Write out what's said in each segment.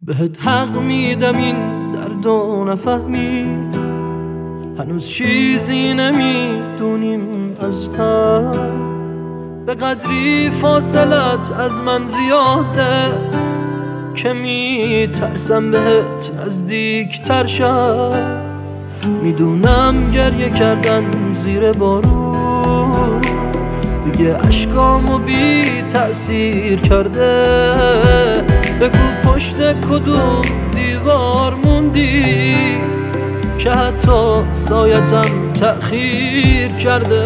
بهت حق میدم این دردو نفهمی، هنوز چیزی نمیدونیم از هم. به قدری فاصلت از من زیاده که میترسم بهت نزدیک تر شم. میدونم گریه کردن زیر بارون دیگه اشکامو بی تأثیر کرده. بگو پشت کدوم دیوار موندی که حتی سایتم تأخیر کرده.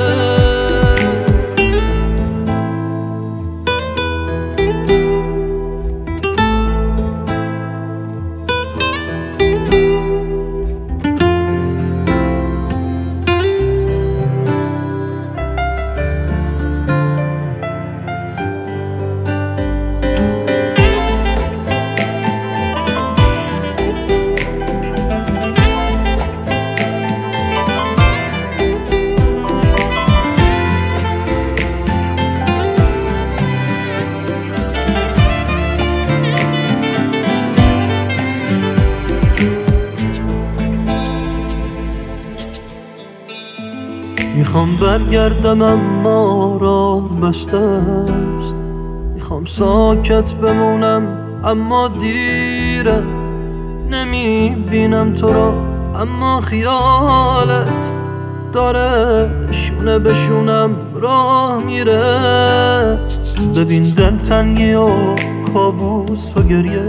میخوام برگردم اما راه بسته است، میخوام ساکت بمونم اما دیره. نمیبینم تو را اما خیالت داره شونه به شونم راه میره. ببین دلتنگی و کابوس و گریه،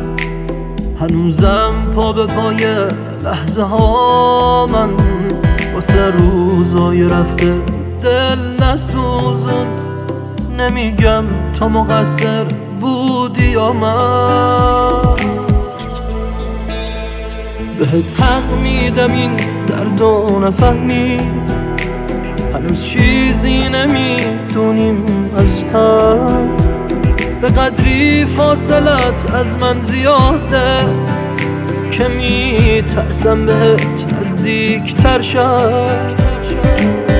هنوزم پا به پای لحظه ها من واسه روزای رفته دل نسوزون. نمیگم تو مقصر بودی یا من، بهت حق میدم این دردو نفهمی، هنوز چیزی نمیدونیم از هم. به قدری فاصلت از من زیاده که میترسم بهت نزدیک تر شم.